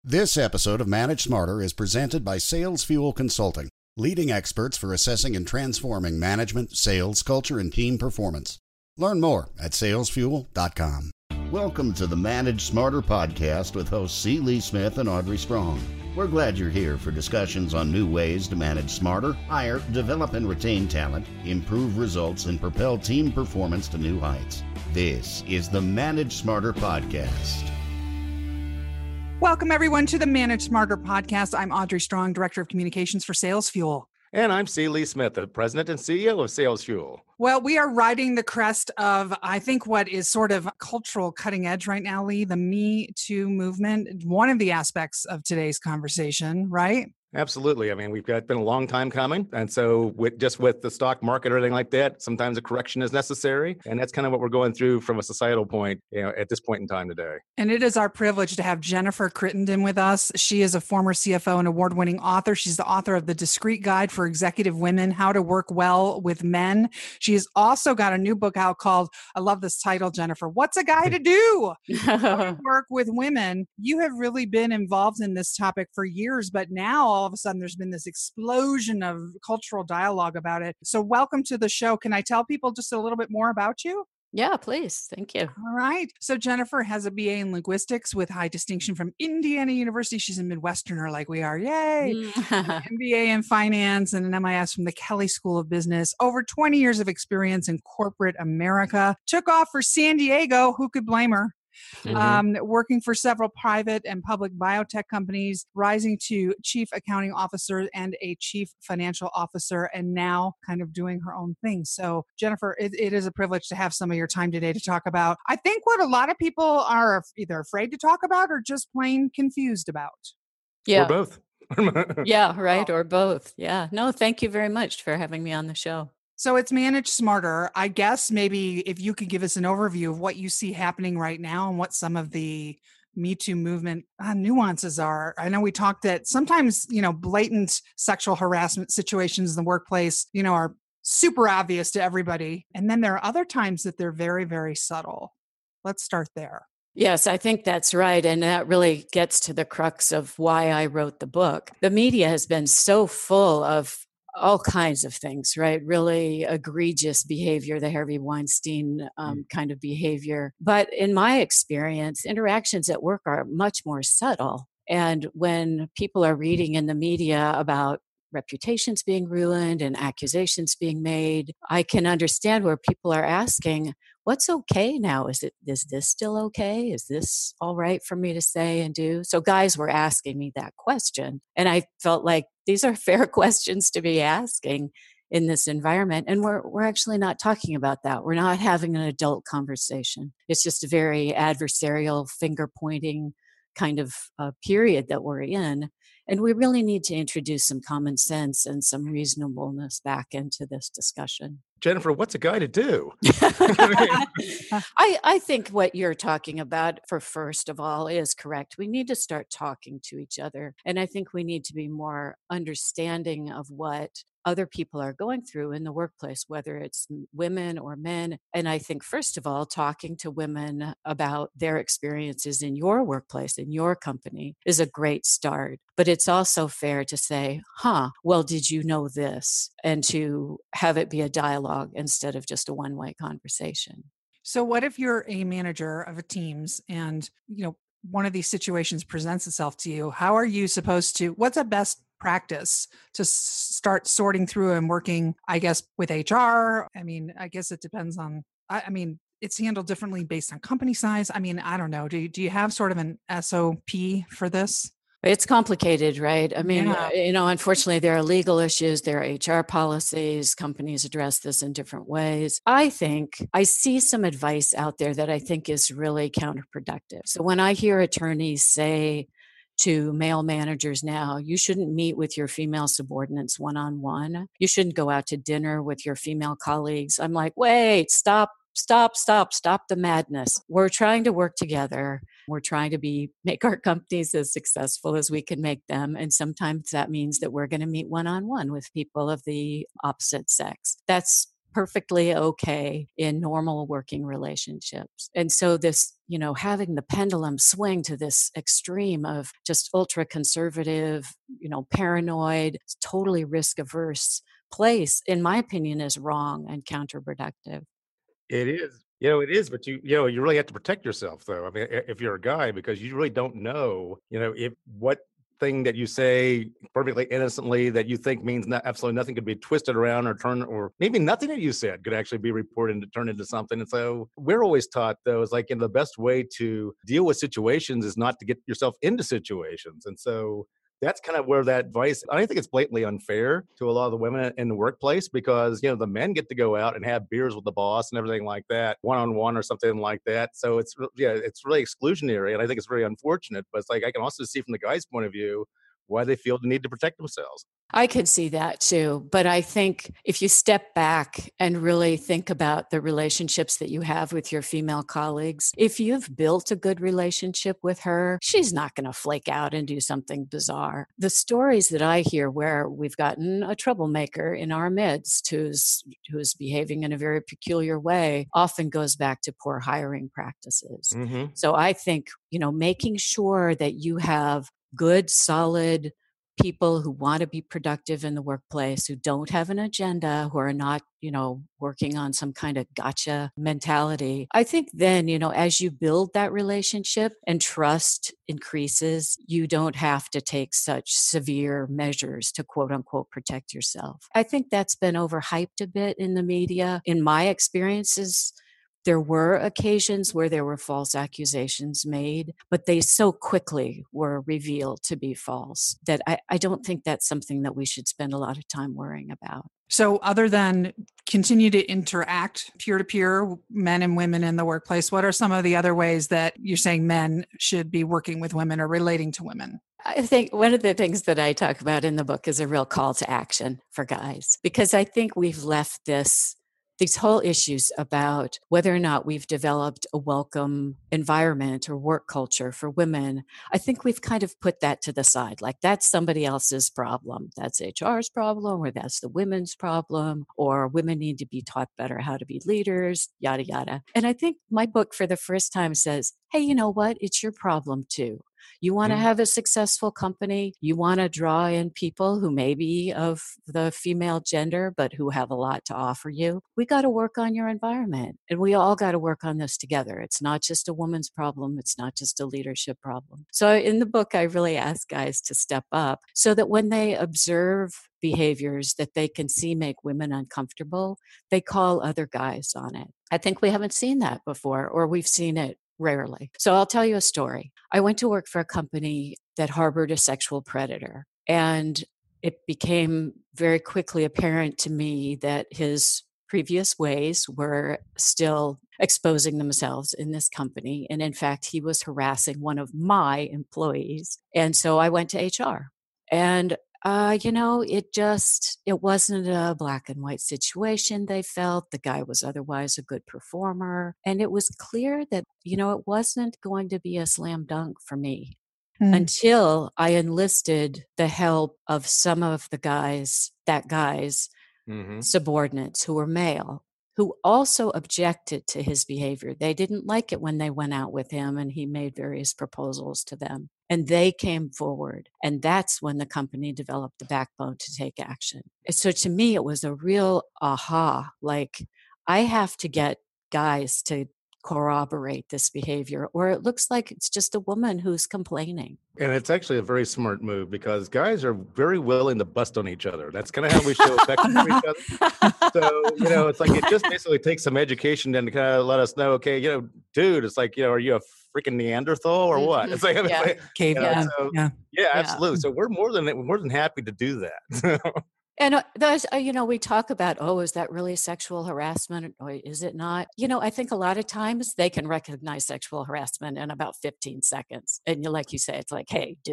This episode of Manage Smarter is presented by Sales Fuel Consulting, leading experts for assessing and transforming management, sales, culture, and team performance. Learn more at salesfuel.com. Welcome to the Manage Smarter podcast with hosts C. Lee Smith and Audrey Strong. We're glad you're here for discussions on new ways to manage smarter, hire, develop and retain talent, improve results, and propel team performance to new heights. This is the Manage Smarter podcast. Welcome, everyone, to the Manage Smarter podcast. I'm Audrey Strong, Director of Communications for Sales Fuel. And I'm C. Lee Smith, the President and CEO of Sales Fuel. Well, we are riding the crest of, I think, what is sort of cultural cutting edge right now, Lee, the Me Too movement, one of the aspects of today's conversation, right? Absolutely. I mean, it's been a long time coming. And so with the stock market or anything like that, sometimes a correction is necessary. And that's kind of what we're going through from a societal point, at this point in time today. And it is our privilege to have Jennifer Crittenden with us. She is a former CFO and award-winning author. She's the author of The Discreet Guide for Executive Women, How to Work Well with Men. She has also got a new book out called, I love this title, Jennifer, What's a Guy to Do? How to Work with Women. You have really been involved in this topic for years, but now all of a sudden there's been this explosion of cultural dialogue about it. So welcome to the show. Can I tell people just a little bit more about you? Yeah, please. Thank you. All right. So Jennifer has a BA in linguistics with high distinction from Indiana University. She's a Midwesterner like we are. Yay. An MBA in finance and an MIS from the Kelley School of Business. Over 20 years of experience in corporate America. Took off for San Diego. Who could blame her? Working for several private and public biotech companies, rising to chief accounting officer and a chief financial officer, and now kind of doing her own thing. So Jennifer, it is a privilege to have some of your time today to talk about, I think, what a lot of people are either afraid to talk about or just plain confused about. Yeah. Or both. Yeah, right. Or both. Yeah. No, thank you very much for having me on the show. So it's Manage Smarter. I guess maybe if you could give us an overview of what you see happening right now and what some of the Me Too movement nuances are. I know we talked that sometimes, blatant sexual harassment situations in the workplace, are super obvious to everybody. And then there are other times that they're very, very subtle. Let's start there. Yes, I think that's right. And that really gets to the crux of why I wrote the book. The media has been so full of all kinds of things, right? Really egregious behavior, the Harvey Weinstein kind of behavior. But in my experience, interactions at work are much more subtle. And when people are reading in the media about reputations being ruined and accusations being made, I can understand where people are asking, what's okay now? Is this still okay? Is this all right for me to say and do? So guys were asking me that question. And I felt like these are fair questions to be asking in this environment. And we're actually not talking about that. We're not having an adult conversation. It's just a very adversarial, finger pointing kind of period that we're in. And we really need to introduce some common sense and some reasonableness back into this discussion. Jennifer, what's a guy to do? I think what you're talking about, first of all, is correct. We need to start talking to each other. And I think we need to be more understanding of what other people are going through in the workplace, whether it's women or men. And I think, first of all, talking to women about their experiences in your workplace, in your company, is a great start. But it's also fair to say, well, did you know this? And to have it be a dialogue instead of just a one-way conversation. So what if you're a manager of a teams and, one of these situations presents itself to you? How are you supposed to, what's a best practice to start sorting through and working, I guess, with HR? I mean, I guess it depends on, it's handled differently based on company size. I don't know. Do you have sort of an SOP for this? It's complicated, right? Unfortunately, there are legal issues, there are HR policies, companies address this in different ways. I think I see some advice out there that I think is really counterproductive. So when I hear attorneys say to male managers now, you shouldn't meet with your female subordinates one-on-one. You shouldn't go out to dinner with your female colleagues. I'm like, wait, stop the madness. We're trying to work together. We're trying to make our companies as successful as we can make them. And sometimes that means that we're going to meet one-on-one with people of the opposite sex. That's perfectly okay in normal working relationships. And so this, having the pendulum swing to this extreme of just ultra conservative, paranoid, totally risk averse place, in my opinion, is wrong and counterproductive. It is. It is, but you really have to protect yourself though. I mean, if you're a guy, because you really don't know, if what thing that you say perfectly innocently that you think means absolutely nothing could be twisted around or turned, or maybe nothing that you said could actually be reported and turned into something. And so we're always taught though, is like, the best way to deal with situations is not to get yourself into situations. And so that's kind of where that advice, I think it's blatantly unfair to a lot of the women in the workplace, because, the men get to go out and have beers with the boss and everything like that, one-on-one or something like that. So it's really exclusionary. And I think it's very unfortunate, but it's like, I can also see from the guy's point of view why they feel the need to protect themselves. I could see that too. But I think if you step back and really think about the relationships that you have with your female colleagues, if you've built a good relationship with her, she's not going to flake out and do something bizarre. The stories that I hear where we've gotten a troublemaker in our midst who's behaving in a very peculiar way often goes back to poor hiring practices. Mm-hmm. So I think, making sure that you have good, solid people who want to be productive in the workplace, who don't have an agenda, who are not, working on some kind of gotcha mentality. I think then, as you build that relationship and trust increases, you don't have to take such severe measures to quote unquote protect yourself. I think that's been overhyped a bit in the media. In my experiences, there were occasions where there were false accusations made, but they so quickly were revealed to be false that I don't think that's something that we should spend a lot of time worrying about. So other than continue to interact peer-to-peer, men and women in the workplace, what are some of the other ways that you're saying men should be working with women or relating to women? I think one of the things that I talk about in the book is a real call to action for guys, because I think we've left these whole issues about whether or not we've developed a welcome environment or work culture for women. I think we've kind of put that to the side, like that's somebody else's problem. That's HR's problem, or that's the women's problem, or women need to be taught better how to be leaders, yada, yada. And I think my book for the first time says, hey, you know what? It's your problem too. You want to have a successful company. You want to draw in people who may be of the female gender, but who have a lot to offer you. We got to work on your environment, and we all got to work on this together. It's not just a woman's problem. It's not just a leadership problem. So in the book, I really ask guys to step up so that when they observe behaviors that they can see make women uncomfortable, they call other guys on it. I think we haven't seen that before, or we've seen it rarely. So I'll tell you a story. I went to work for a company that harbored a sexual predator, and it became very quickly apparent to me that his previous ways were still exposing themselves in this company. And in fact, he was harassing one of my employees. And so I went to HR, and it wasn't a black and white situation. They felt the guy was otherwise a good performer. And it was clear that, it wasn't going to be a slam dunk for me until I enlisted the help of some of the guy's subordinates who were male, who also objected to his behavior. They didn't like it when they went out with him and he made various proposals to them. And they came forward. And that's when the company developed the backbone to take action. And so to me, it was a real aha. Like, I have to get guys to corroborate this behavior, or it looks like it's just a woman who's complaining. And it's actually a very smart move, because guys are very willing to bust on each other. That's kind of how we show affection for each other. So, it's like, it just basically takes some education then to kind of let us know, okay, dude, it's like, are you a freaking Neanderthal or what? It's like, caveman. Yeah, absolutely. So we're more than happy to do that. And there's, we talk about, is that really sexual harassment or is it not? I think a lot of times they can recognize sexual harassment in about 15 seconds. And like you say, it's like, hey, dude,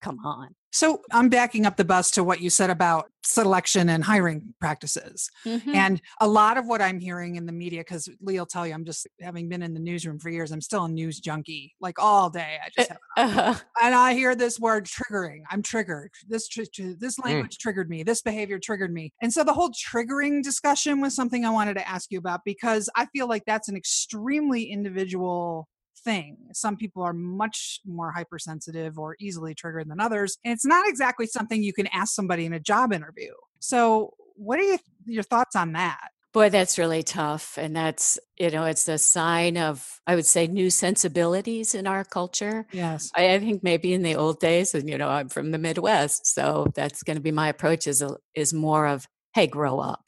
come on. So I'm backing up the bus to what you said about selection and hiring practices. Mm-hmm. And a lot of what I'm hearing in the media, because Lee will tell you, I'm just having been in the newsroom for years, I'm still a news junkie, like all day. I just have it on. And I hear this word triggering. I'm triggered. This language triggered me. This behavior triggered me. And so the whole triggering discussion was something I wanted to ask you about, because I feel like that's an extremely individual thing. Some people are much more hypersensitive or easily triggered than others. And it's not exactly something you can ask somebody in a job interview. So what are your thoughts on that? Boy, that's really tough. And that's, it's a sign of, I would say, new sensibilities in our culture. Yes. I think maybe in the old days, and, I'm from the Midwest, so that's going to be my approach is more of, hey, grow up.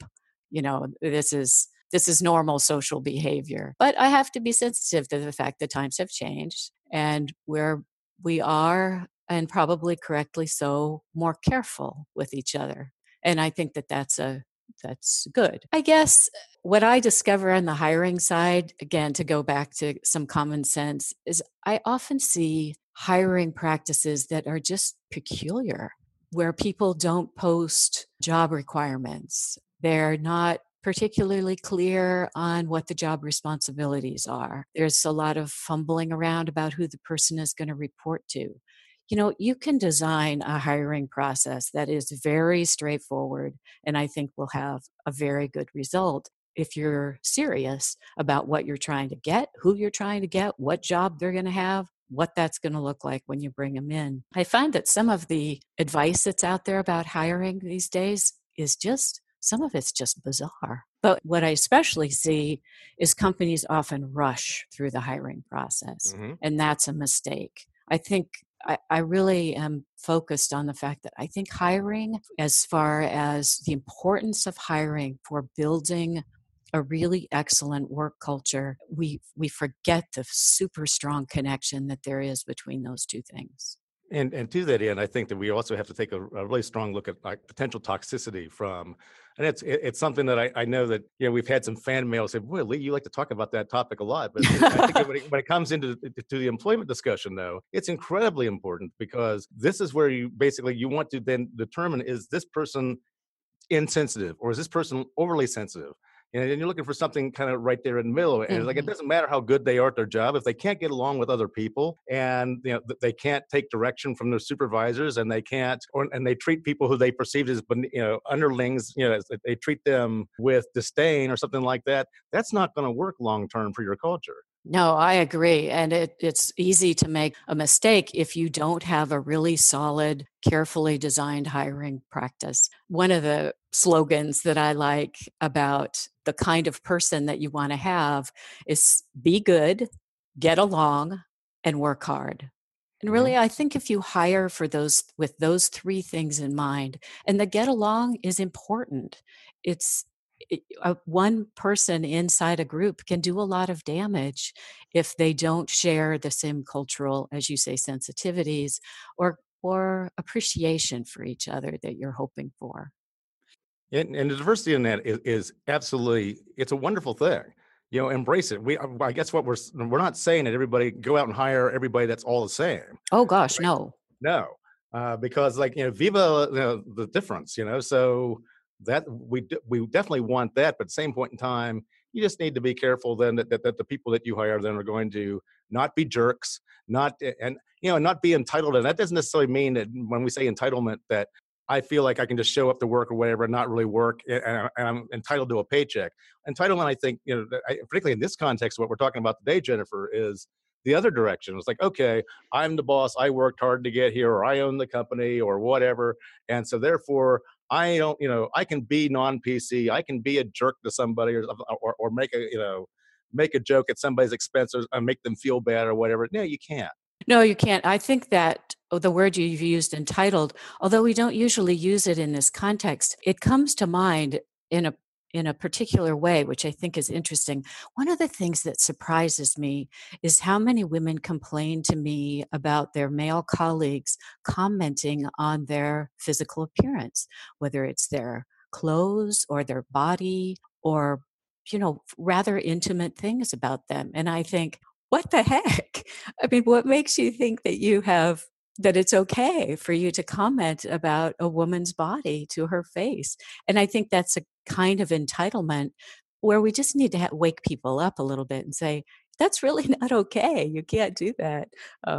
This is normal social behavior. But I have to be sensitive to the fact that times have changed and we are, and probably correctly so, more careful with each other. And I think that's good. I guess what I discover on the hiring side, again, to go back to some common sense, is I often see hiring practices that are just peculiar, where people don't post job requirements. They're not particularly clear on what the job responsibilities are. There's a lot of fumbling around about who the person is going to report to. You can design a hiring process that is very straightforward, and I think will have a very good result if you're serious about what you're trying to get, who you're trying to get, what job they're going to have, what that's going to look like when you bring them in. I find that some of the advice that's out there about hiring these days is some of it's just bizarre. But what I especially see is companies often rush through the hiring process, and that's a mistake. I think I really am focused on the fact that I think hiring, as far as the importance of hiring for building a really excellent work culture, we forget the super strong connection that there is between those two things. And to that end, I think that we also have to take a really strong look at like potential toxicity from, and it's something that I know that we've had some fan mail say, "Boy, Lee, you like to talk about that topic a lot." But I think when it comes into the employment discussion, though, it's incredibly important, because this is where you want to then determine, is this person insensitive or is this person overly sensitive? And you're looking for something kind of right there in the middle. And like, it doesn't matter how good they are at their job, if they can't get along with other people, and they can't take direction from their supervisors, and they can't, and they treat people who they perceived as underlings, they treat them with disdain or something like that. That's not going to work long term for your culture. No, I agree. And it's easy to make a mistake if you don't have a really solid, carefully designed hiring practice. One of the slogans that I like about the kind of person that you want to have is be good, get along, and work hard. And really, I think if you hire with those three things in mind, and the get along is important. One person inside a group can do a lot of damage if they don't share the same cultural, as you say, sensitivities or appreciation for each other that you're hoping for. And the diversity in that is absolutely, it's a wonderful thing. Embrace it. I guess what we're not saying that everybody go out and hire everybody that's all the same. Oh gosh, right? No, because viva the difference. So that we definitely want that, but at the same point in time, you just need to be careful then that the people that you hire then are going to not be jerks, not be entitled. And that doesn't necessarily mean that when we say entitlement that I feel like I can just show up to work or whatever and not really work, and I'm entitled to a paycheck. Entitlement, I think, particularly in this context, what we're talking about today, Jennifer, is the other direction. It's like, okay, I'm the boss, I worked hard to get here, or I own the company or whatever. And so therefore I don't, I can be non-PC, I can be a jerk to somebody or make a joke at somebody's expense or make them feel bad or whatever. No, you can't. No, you can't. I think that the word you've used, entitled, although we don't usually use it in this context, it comes to mind in a particular way, which I think is interesting. One of the things that surprises me is how many women complain to me about their male colleagues commenting on their physical appearance, whether it's their clothes or their body or, rather intimate things about them. And I think, what the heck? I mean, what makes you think that you have that it's okay for you to comment about a woman's body to her face. And I think that's a kind of entitlement where we just need to wake people up a little bit and say, that's really not okay. You can't do that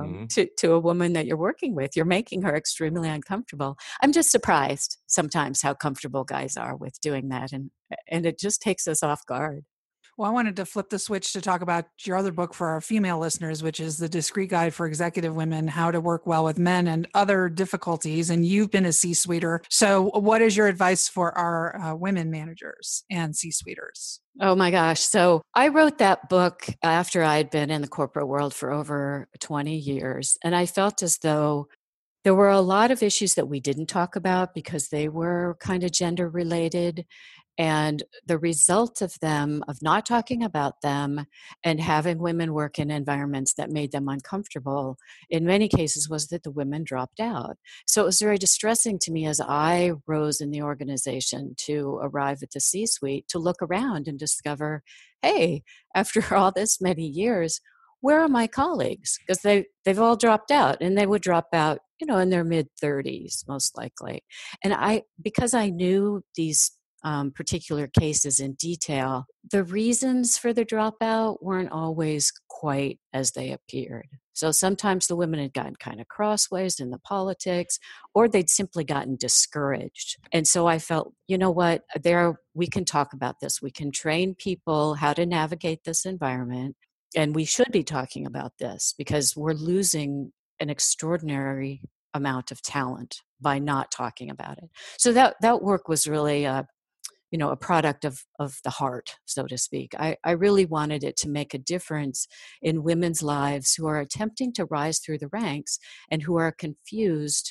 to a woman that you're working with. You're making her extremely uncomfortable. I'm just surprised sometimes how comfortable guys are with doing that. And it just takes us off guard. Well, I wanted to flip the switch to talk about your other book for our female listeners, which is The Discreet Guide for Executive Women, How to Work Well with Men and Other Difficulties. And you've been a C-suiter. So what is your advice for our women managers and C-suiters? Oh my gosh. So I wrote that book after I'd been in the corporate world for over 20 years. And I felt as though there were a lot of issues that we didn't talk about because they were kind of gender related. And the result of them, of not talking about them and having women work in environments that made them uncomfortable, in many cases was that the women dropped out. So it was very distressing to me as I rose in the organization to arrive at the C-suite to look around and discover, hey, after all this many years, where are my colleagues? Because they've all dropped out, and they would drop out, in their mid-30s, most likely. And because I knew these particular cases in detail, the reasons for the dropout weren't always quite as they appeared. So sometimes the women had gotten kind of crossways in the politics, or they'd simply gotten discouraged. And so I felt, you know what, we can talk about this. We can train people how to navigate this environment. And we should be talking about this because we're losing an extraordinary amount of talent by not talking about it. So that work was really a product of the heart, so to speak. I really wanted it to make a difference in women's lives who are attempting to rise through the ranks and who are confused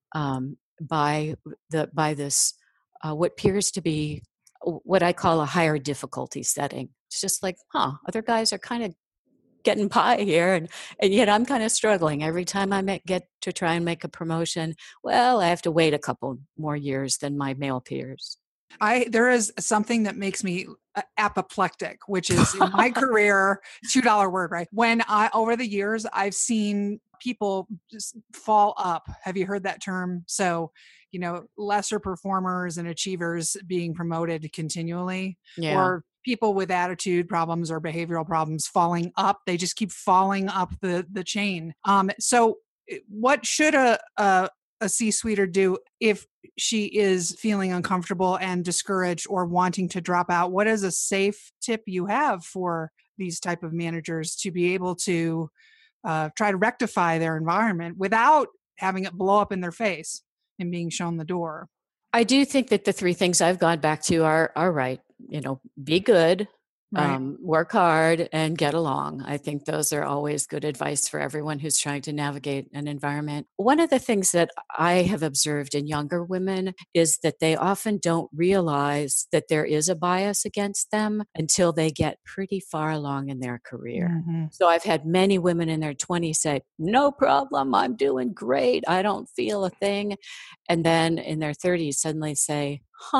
by this what appears to be what I call a higher difficulty setting. It's just like, other guys are kind of getting by here, and yet I'm kind of struggling every time I get to try and make a promotion. Well, I have to wait a couple more years than my male peers. There is something that makes me apoplectic, which is in my career, $2 word, right? Over the years, I've seen people just fall up. Have you heard that term? So, lesser performers and achievers being promoted continually, or people with attitude problems or behavioral problems falling up. They just keep falling up the chain. So what should a C-suiter do if she is feeling uncomfortable and discouraged or wanting to drop out? What is a safe tip you have for these type of managers to be able to try to rectify their environment without having it blow up in their face and being shown the door? I do think that the three things I've gone back to are right. Be good, Right. Work hard, and get along. I think those are always good advice for everyone who's trying to navigate an environment. One of the things that I have observed in younger women is that they often don't realize that there is a bias against them until they get pretty far along in their career. Mm-hmm. So I've had many women in their 20s say, no problem, I'm doing great, I don't feel a thing. And then in their 30s suddenly say,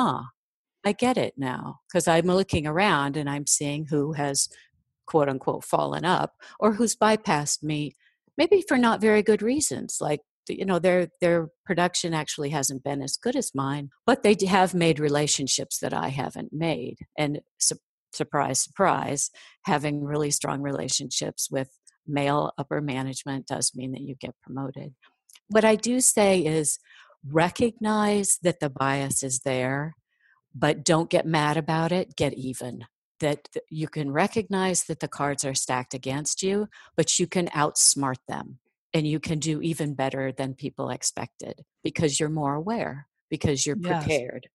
I get it now, because I'm looking around and I'm seeing who has, quote unquote, fallen up or who's bypassed me, maybe for not very good reasons. Like, their production actually hasn't been as good as mine, but they have made relationships that I haven't made. And surprise, surprise, having really strong relationships with male upper management does mean that you get promoted. What I do say is recognize that the bias is there, but don't get mad about it, get even. That you can recognize that the cards are stacked against you, but you can outsmart them and you can do even better than people expected because you're more aware, because you're prepared.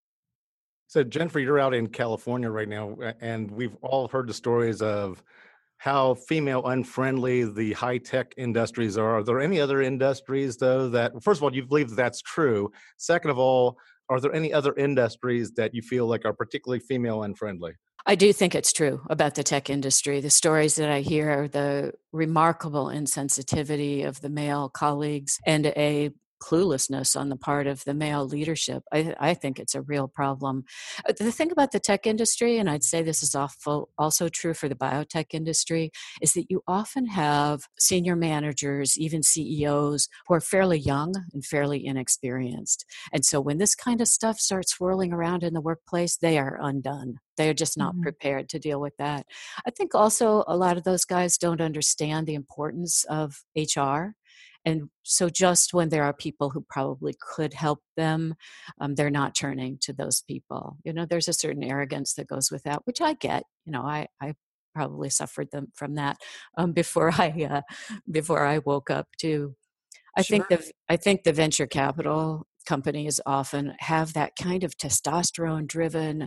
So Jennifer, you're out in California right now, and we've all heard the stories of how female unfriendly the high-tech industries are. Are there any other industries, though, that, first of all, do you believe that's true? Second of all, are there any other industries that you feel like are particularly female unfriendly? I do think it's true about the tech industry. The stories that I hear, the remarkable insensitivity of the male colleagues and a cluelessness on the part of the male leadership. I think it's a real problem. The thing about the tech industry, and I'd say this is also true for the biotech industry, is that you often have senior managers, even CEOs, who are fairly young and fairly inexperienced. And so when this kind of stuff starts swirling around in the workplace, they are undone. They're just not prepared to deal with that. I think also a lot of those guys don't understand the importance of HR. And so just when there are people who probably could help them, they're not turning to those people. There's a certain arrogance that goes with that, which I get. I probably suffered from that before I woke up too. I think the venture capital companies often have that kind of testosterone-driven,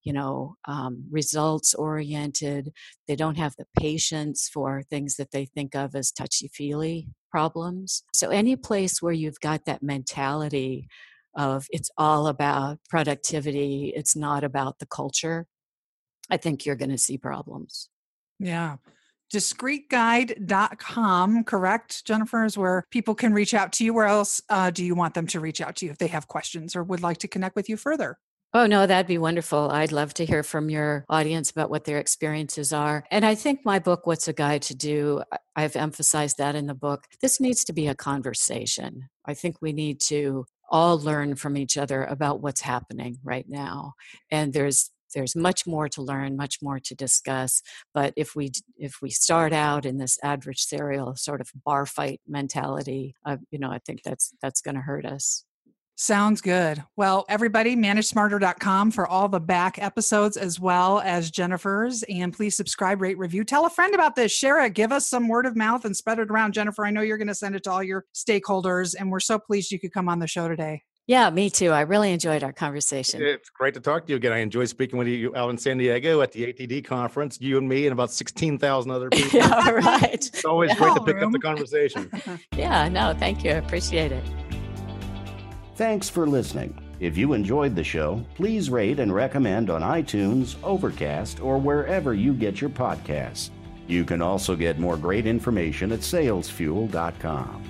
results-oriented. They don't have the patience for things that they think of as touchy-feely problems. So any place where you've got that mentality of it's all about productivity, it's not about the culture, I think you're going to see problems. Yeah. Discreetguide.com, correct, Jennifer, is where people can reach out to you. Where else do you want them to reach out to you if they have questions or would like to connect with you further? Oh, no, that'd be wonderful. I'd love to hear from your audience about what their experiences are. And I think my book, What's a Guide to Do, I've emphasized that in the book. This needs to be a conversation. I think we need to all learn from each other about what's happening right now. And there's much more to learn, much more to discuss. But if we start out in this adversarial sort of bar fight mentality, I think that's going to hurt us. Sounds good. Well, everybody, ManageSmarter.com for all the back episodes as well as Jennifer's. And please subscribe, rate, review. Tell a friend about this. Share it. Give us some word of mouth and spread it around. Jennifer, I know you're going to send it to all your stakeholders. And we're so pleased you could come on the show today. Yeah, me too. I really enjoyed our conversation. It's great to talk to you again. I enjoyed speaking with you out in San Diego at the ATD conference, you and me and about 16,000 other people. Yeah, right. It's always great to pick up the conversation. Yeah, no, thank you. I appreciate it. Thanks for listening. If you enjoyed the show, please rate and recommend on iTunes, Overcast, or wherever you get your podcasts. You can also get more great information at salesfuel.com.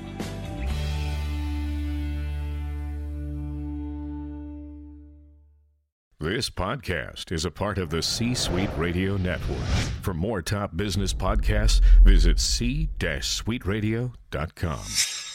This podcast is a part of the C-Suite Radio Network. For more top business podcasts, visit c-suiteradio.com.